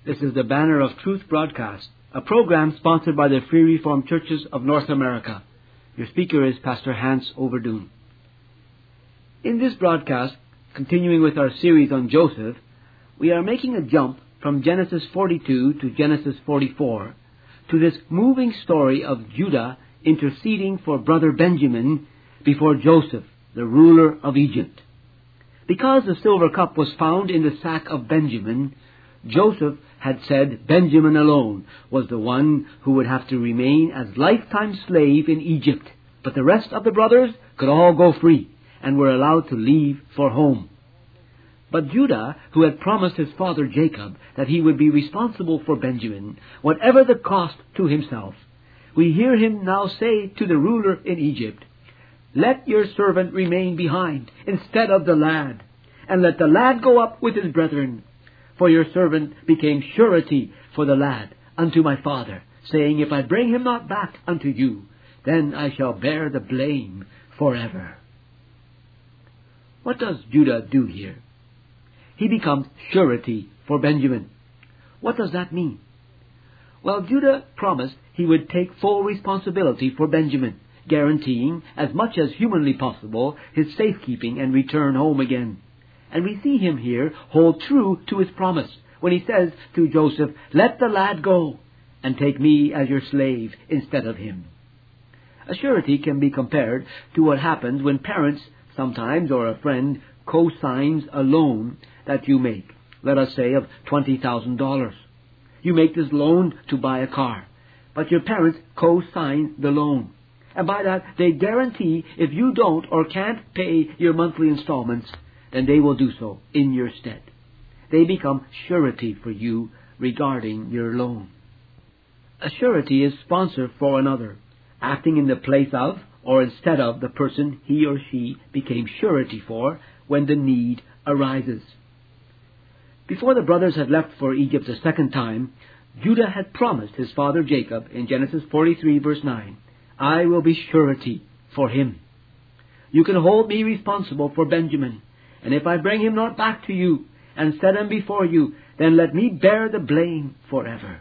This is the Banner of Truth broadcast, a program sponsored by the Free Reformed Churches of North America. Your speaker is Pastor Hans Overdoen. In this broadcast, continuing with our series on Joseph, we are making a jump from Genesis 42 to Genesis 44 to this moving story of Judah interceding for brother Benjamin before Joseph, the ruler of Egypt. Because the silver cup was found in the sack of Benjamin, Joseph had said Benjamin alone was the one who would have to remain as lifetime slave in Egypt, but the rest of the brothers could all go free and were allowed to leave for home. But Judah, who had promised his father Jacob that he would be responsible for Benjamin, whatever the cost to himself, we hear him now say to the ruler in Egypt, "Let your servant remain behind instead of the lad, and let the lad go up with his brethren. For your servant became surety for the lad unto my father, saying, If I bring him not back unto you, then I shall bear the blame forever." What does Judah do here? He becomes surety for Benjamin. What does that mean? Well, Judah promised he would take full responsibility for Benjamin, guaranteeing, as much as humanly possible, his safekeeping and return home again. And we see him here hold true to his promise when he says to Joseph, "Let the lad go, and take me as your slave instead of him." A surety can be compared to what happens when parents sometimes, or a friend, co-signs a loan that you make, let us say of $20,000. You make this loan to buy a car, but your parents co-sign the loan. And by that, they guarantee if you don't or can't pay your monthly installments, then they will do so in your stead. They become surety for you regarding your loan. A surety is sponsor for another, acting in the place of or instead of the person he or she became surety for when the need arises. Before the brothers had left for Egypt a second time, Judah had promised his father Jacob in Genesis 43 verse 9, "I will be surety for him. You can hold me responsible for Benjamin, and if I bring him not back to you and set him before you, then let me bear the blame forever."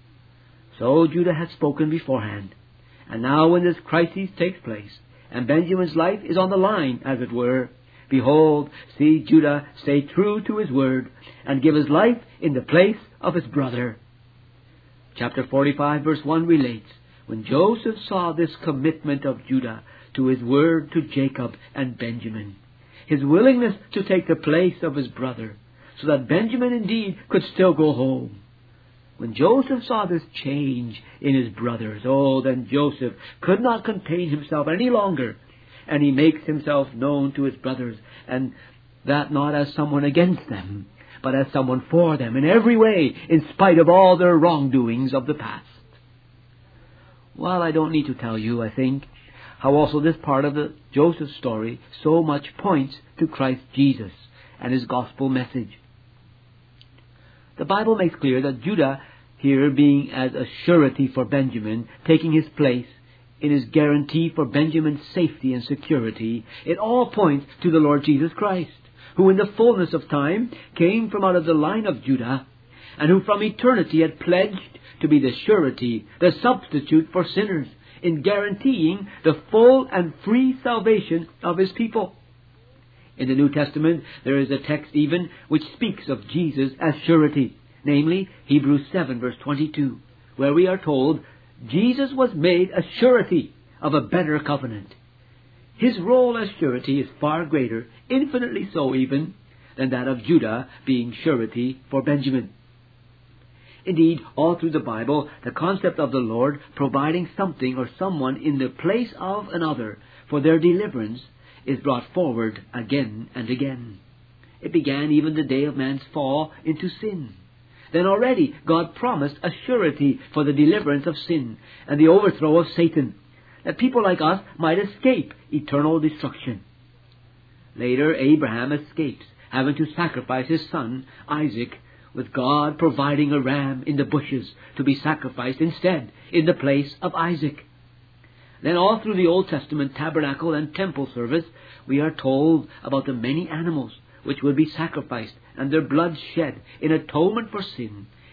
So Judah had spoken beforehand. And now when this crisis takes place, and Benjamin's life is on the line, as it were, behold, see Judah stay true to his word and give his life in the place of his brother. Chapter 45 verse 1 relates, when Joseph saw this commitment of Judah to his word to Jacob and Benjamin, his willingness to take the place of his brother, so that Benjamin indeed could still go home. When Joseph saw this change in his brothers, then Joseph could not contain himself any longer, and he makes himself known to his brothers, and that not as someone against them, but as someone for them in every way, in spite of all their wrongdoings of the past. Well, I don't need to tell you, I think, how also this part of the Joseph story so much points to Christ Jesus and his gospel message. The Bible makes clear that Judah, here being as a surety for Benjamin, taking his place in his guarantee for Benjamin's safety and security, it all points to the Lord Jesus Christ, who in the fullness of time came from out of the line of Judah, and who from eternity had pledged to be the surety, the substitute for sinners, in guaranteeing the full and free salvation of his people. In the New Testament, there is a text even which speaks of Jesus as surety, namely Hebrews 7 verse 22, where we are told, Jesus was made a surety of a better covenant. His role as surety is far greater, infinitely so even, than that of Judah being surety for Benjamin. Indeed, all through the Bible, the concept of the Lord providing something or someone in the place of another for their deliverance is brought forward again and again. It began even the day of man's fall into sin. Then already God promised a surety for the deliverance of sin and the overthrow of Satan, that people like us might escape eternal destruction. Later, Abraham escapes, having to sacrifice his son, Isaac, with God providing a ram in the bushes to be sacrificed instead in the place of Isaac. Then all through the Old Testament tabernacle and temple service, we are told about the many animals which would be sacrificed and their blood shed in atonement for sin,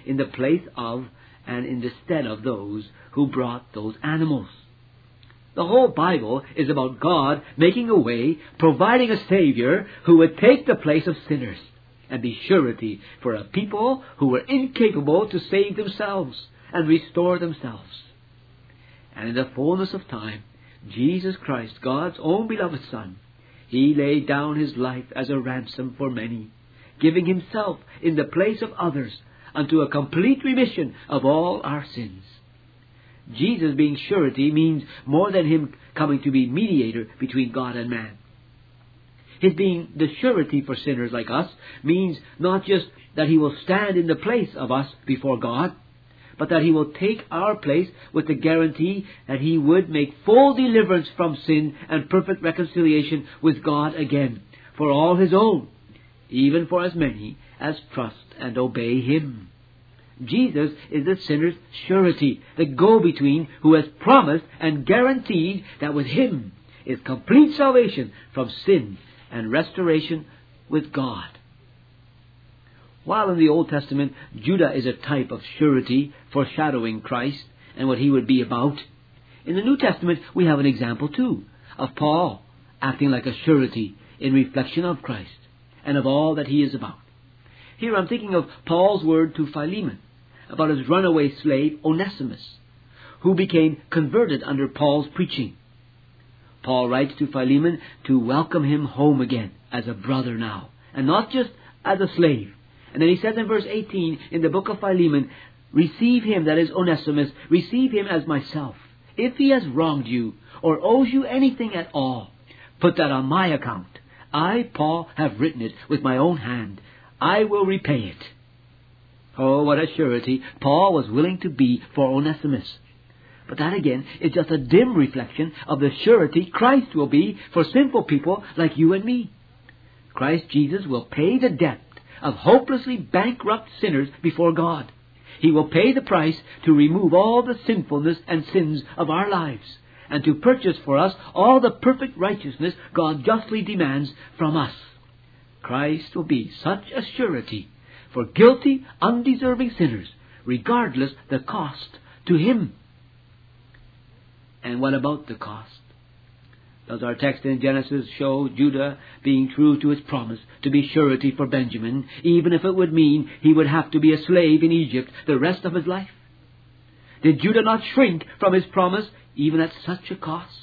in the place of and in the stead of those who brought those animals. The whole Bible is about God making a way, providing a Savior who would take the place of sinners and be surety for a people who were incapable to save themselves and restore themselves. And in the fullness of time, Jesus Christ, God's own beloved Son, He laid down His life as a ransom for many, giving Himself in the place of others unto a complete remission of all our sins. Jesus being surety means more than Him coming to be mediator between God and man. His being the surety for sinners like us means not just that He will stand in the place of us before God, but that He will take our place with the guarantee that He would make full deliverance from sin and perfect reconciliation with God again for all His own, even for as many as trust and obey Him. Jesus is the sinner's surety, the go-between who has promised and guaranteed that with Him is complete salvation from sin and restoration with God. While in the Old Testament, Judah is a type of surety foreshadowing Christ and what He would be about, in the New Testament we have an example too of Paul acting like a surety in reflection of Christ and of all that he is about. Here I'm thinking of Paul's word to Philemon about his runaway slave Onesimus, who became converted under Paul's preaching. Paul writes to Philemon to welcome him home again as a brother now, and not just as a slave. And then he says in verse 18 in the book of Philemon, receive him, that is Onesimus, receive him as myself. If he has wronged you or owes you anything at all, put that on my account. I, Paul, have written it with my own hand. I will repay it. Oh, what a surety Paul was willing to be for Onesimus. But that again is just a dim reflection of the surety Christ will be for sinful people like you and me. Christ Jesus will pay the debt of hopelessly bankrupt sinners before God. He will pay the price to remove all the sinfulness and sins of our lives, and to purchase for us all the perfect righteousness God justly demands from us. Christ will be such a surety for guilty, undeserving sinners, regardless the cost to Him. And what about the cost? Does our text in Genesis show Judah being true to his promise to be surety for Benjamin, even if it would mean he would have to be a slave in Egypt the rest of his life? Did Judah not shrink from his promise even at such a cost?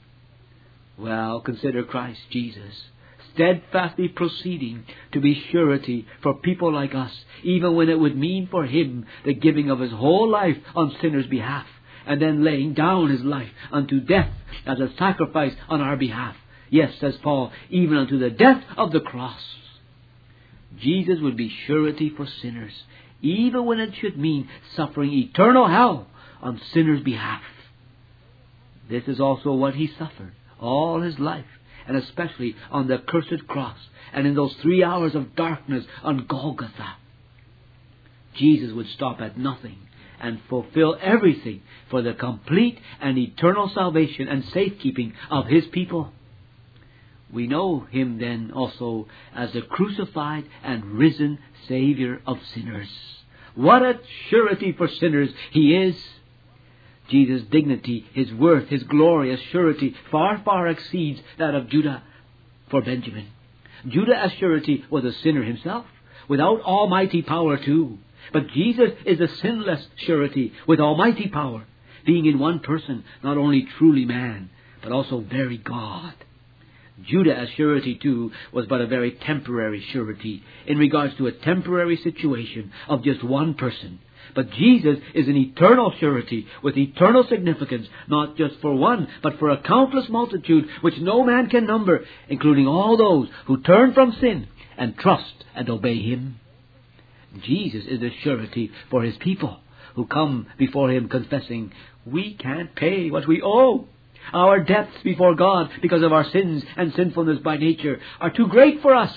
Well, consider Christ Jesus, steadfastly proceeding to be surety for people like us, even when it would mean for Him the giving of His whole life on sinners' behalf, and then laying down His life unto death as a sacrifice on our behalf. Yes, says Paul, even unto the death of the cross. Jesus would be surety for sinners, even when it should mean suffering eternal hell on sinners' behalf. This is also what He suffered all His life, and especially on the cursed cross, and in those 3 hours of darkness on Golgotha. Jesus would stop at nothing and fulfill everything for the complete and eternal salvation and safekeeping of His people. We know Him then also as the crucified and risen Savior of sinners. What a surety for sinners He is! Jesus' dignity, His worth, His glorious surety far, far exceeds that of Judah for Benjamin. Judah as surety was a sinner himself, without almighty power too. But Jesus is a sinless surety with almighty power, being in one person not only truly man, but also very God. Judah as surety too was but a very temporary surety in regards to a temporary situation of just one person. But Jesus is an eternal surety with eternal significance, not just for one, but for a countless multitude which no man can number, including all those who turn from sin and trust and obey Him. Jesus is a surety for His people who come before Him confessing, we can't pay what we owe. Our debts before God because of our sins and sinfulness by nature are too great for us.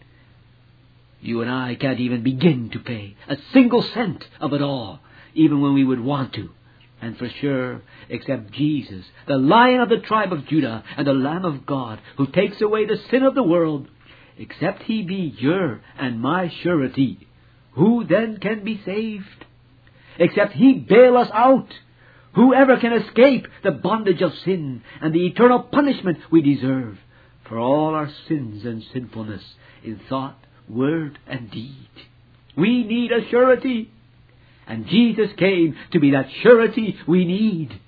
You and I can't even begin to pay a single cent of it all, even when we would want to. And for sure, except Jesus, the Lion of the tribe of Judah and the Lamb of God, who takes away the sin of the world, except He be your and my surety, who then can be saved? Except He bail us out, whoever can escape the bondage of sin and the eternal punishment we deserve for all our sins and sinfulness in thought, word, and deed? We need a surety, and Jesus came to be that surety we need.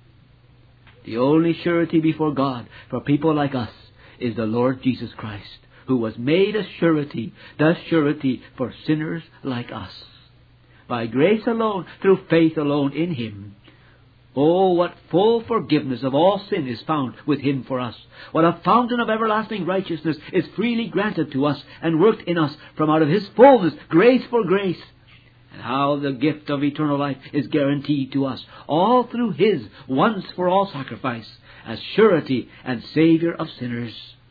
The only surety before God for people like us is the Lord Jesus Christ, who was made a surety, the surety for sinners like us. By grace alone, through faith alone in Him. Oh, what full forgiveness of all sin is found with Him for us. What a fountain of everlasting righteousness is freely granted to us and worked in us from out of His fullness, grace for grace. And how the gift of eternal life is guaranteed to us, all through His once-for-all sacrifice, as surety and Savior of sinners.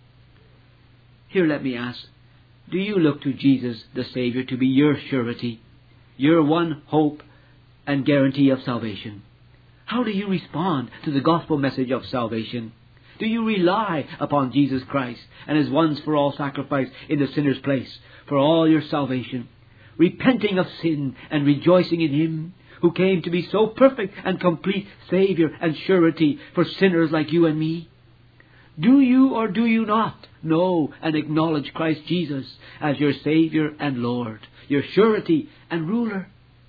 Here let me ask, do you look to Jesus the Savior to be your surety, your one hope and guarantee of salvation? How do you respond to the gospel message of salvation? Do you rely upon Jesus Christ and His once-for-all sacrifice in the sinner's place for all your salvation, repenting of sin and rejoicing in Him who came to be so perfect and complete Savior and surety for sinners like you and me? Do you or do you not know and acknowledge Christ Jesus as your Savior and Lord, your surety and ruler?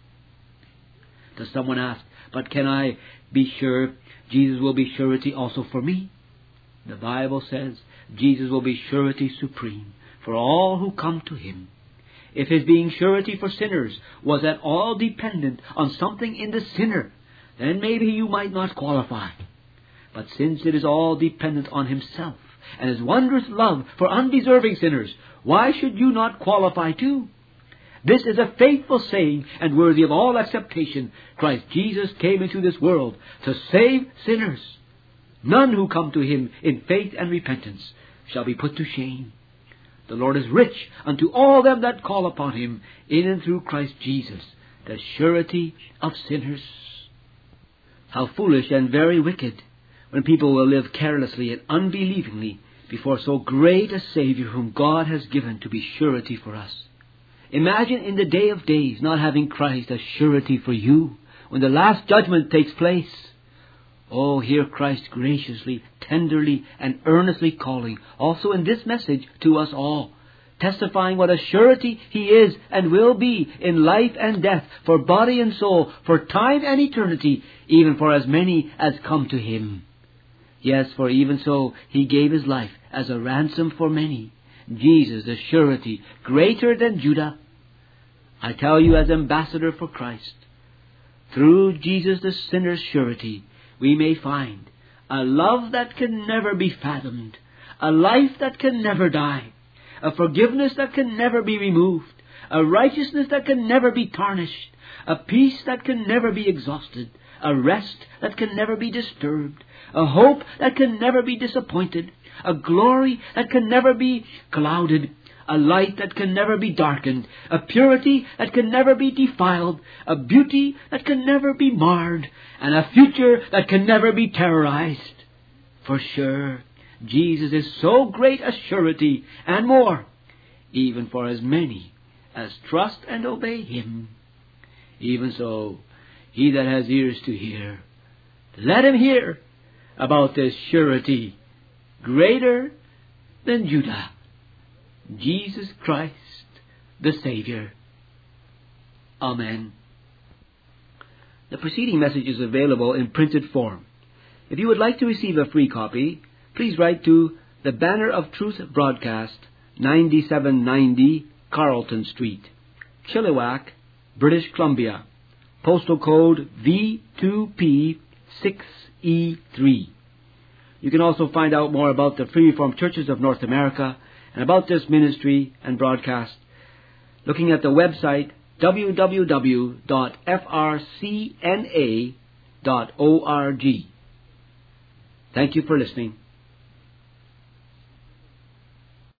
Does someone ask, but can I be sure Jesus will be surety also for me? The Bible says Jesus will be surety supreme for all who come to Him. If His being surety for sinners was at all dependent on something in the sinner, then maybe you might not qualify. But since it is all dependent on Himself and His wondrous love for undeserving sinners, why should you not qualify too? This is a faithful saying and worthy of all acceptation. Christ Jesus came into this world to save sinners. None who come to Him in faith and repentance shall be put to shame. The Lord is rich unto all them that call upon Him in and through Christ Jesus, the surety of sinners. How foolish and very wicked when people will live carelessly and unbelievingly before so great a Savior whom God has given to be surety for us. Imagine in the day of days not having Christ as surety for you when the last judgment takes place. Oh, hear Christ graciously, tenderly, and earnestly calling, also in this message, to us all, testifying what a surety He is and will be in life and death, for body and soul, for time and eternity, even for as many as come to Him. Yes, for even so He gave His life as a ransom for many. Jesus, the surety, greater than Judah. I tell you as ambassador for Christ, through Jesus the sinner's surety, we may find a love that can never be fathomed, a life that can never die, a forgiveness that can never be removed, a righteousness that can never be tarnished, a peace that can never be exhausted, a rest that can never be disturbed, a hope that can never be disappointed, a glory that can never be clouded, a light that can never be darkened, a purity that can never be defiled, a beauty that can never be marred, and a future that can never be terrorized. For sure, Jesus is so great a surety and more, even for as many as trust and obey Him. Even so, he that has ears to hear, let him hear about this surety greater than Judah, Jesus Christ, the Savior. Amen. The preceding message is available in printed form. If you would like to receive a free copy, please write to the Banner of Truth Broadcast, 9790 Carlton Street, Chilliwack, British Columbia, postal code V2P6E3. You can also find out more about the Free Reformed Churches of North America and about this ministry and broadcast looking at the website www.frcna.org. Thank you for listening.